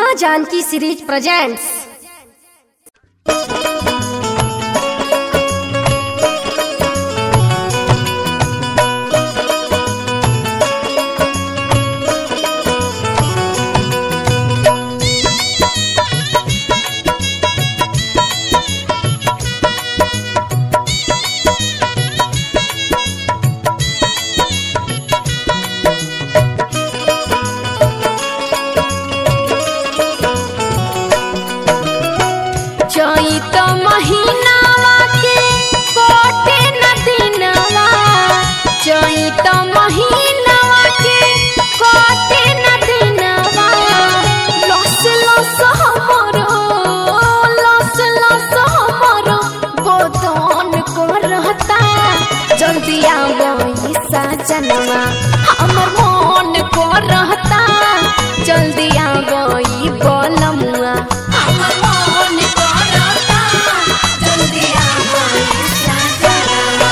माँ Janaki series presents. चैत महीनावा के कोटे न दिनवा, चैत महीनावा के कोटे न दिनवा। लस लस हमरो बदन करता, जल्दी आवई सजनवा हमर मन करता, जल्दी आवई बलमुआ हमर मन करता, जल्दी आवई सजनवा।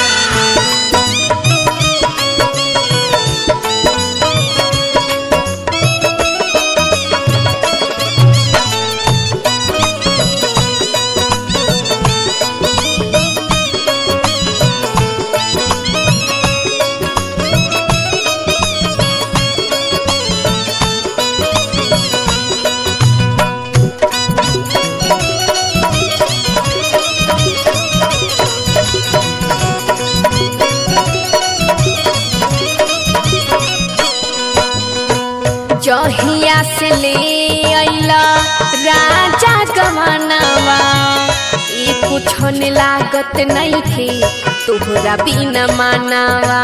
जहिया से ले अइला राजा गवानवा, ए कुछन लागत नइखे तोहरा बिना मानवा।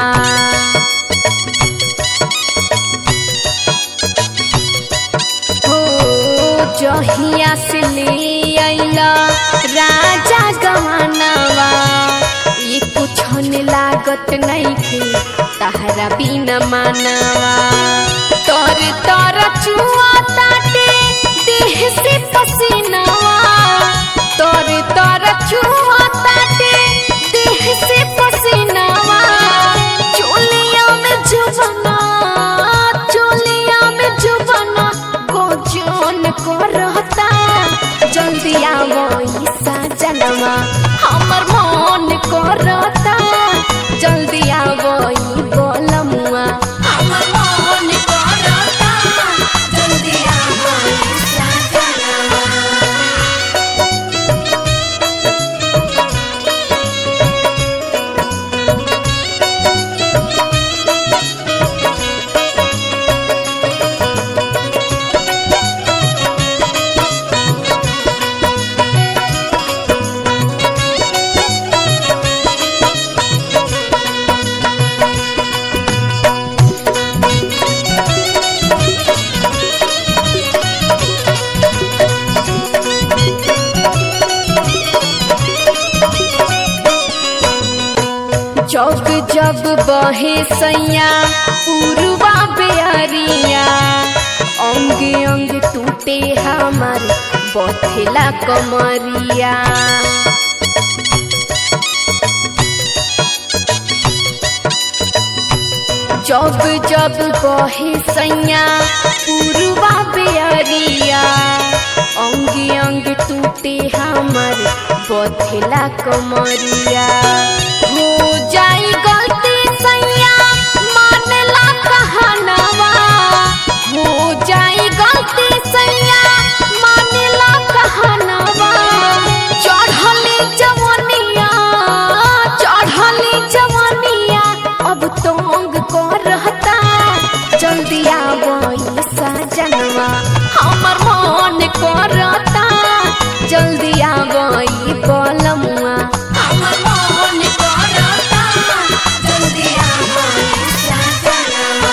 हो जहिया से ले अइला राजा गवानवा, ए कुछन लागत नइखे तहरा बिना मानवा। तर तर चुआ ताटे देह से पसीनावा, तर तर चुआ ताटे देह से पसीनावा। चोलिया में जुबना गोजन करता, जल्दी आवई सजनवा हमर मन करता, जल्दी आवई बलमुआ हमर मन करता, जल्दी आवई सजनवा। जब जब बहे सैया पूर्वा बेअरिया, अंग अंग टूटे हमार बथेला कमरिया। जब जब बहे सैया पूर्वा बेअरिया, अंग अंग टूटे हमार बथेला कमरिया। हो जाई गलती सैया मानला कहनवा, हो जाई गलती सैया मानला कहनवा। चढ़ली जवनिया अब तंग करता, जल्दी आवई सजनवा हमर मन करता, जल्दी आवई बलमुआ हमर मन करता, जल्दी आवई सजनवा।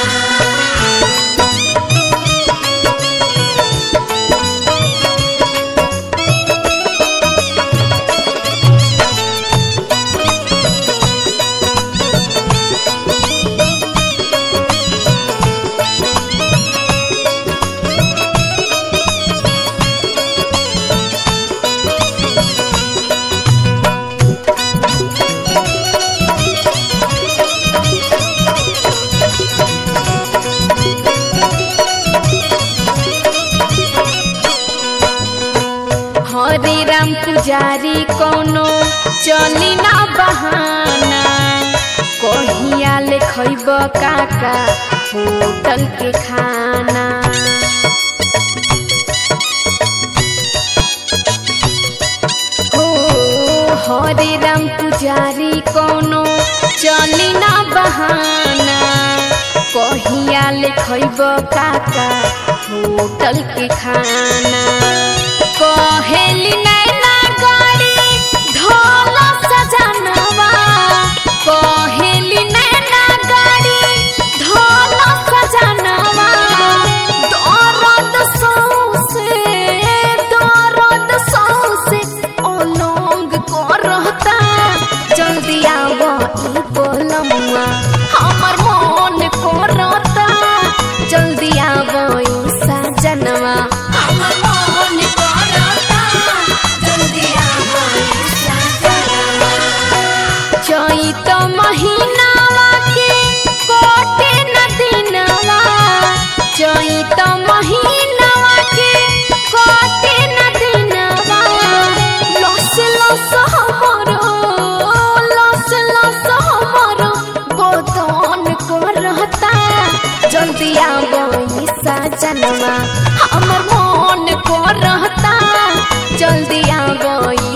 हरे राम पुजारी कोनो चली ना बहाना कहिया ले खइब काका होटल के खाना। हरे राम पुजारी कोनो चली ना बहाना कहिया ले खइब काका होटल के खाना। कहेली नैना गाड़ी ढोल सजनवा कहेली नैना गाड़ी ढोल सजनवा दर्द सौसे ओलोंग करता जल्दी आवा ई बोलमुआ हमर मन करता जल्दी आवा ई सजनवा हमर मन करता जल्दी आवा ई सजनवा। चैत महीनावा के कोटे न दिनवा चैत महीनावा के कोटे न दिनवा लस लस हमरो गोदन करता जल्दी आवा ई सजनवा हमर मन करता जल्दी आवा ई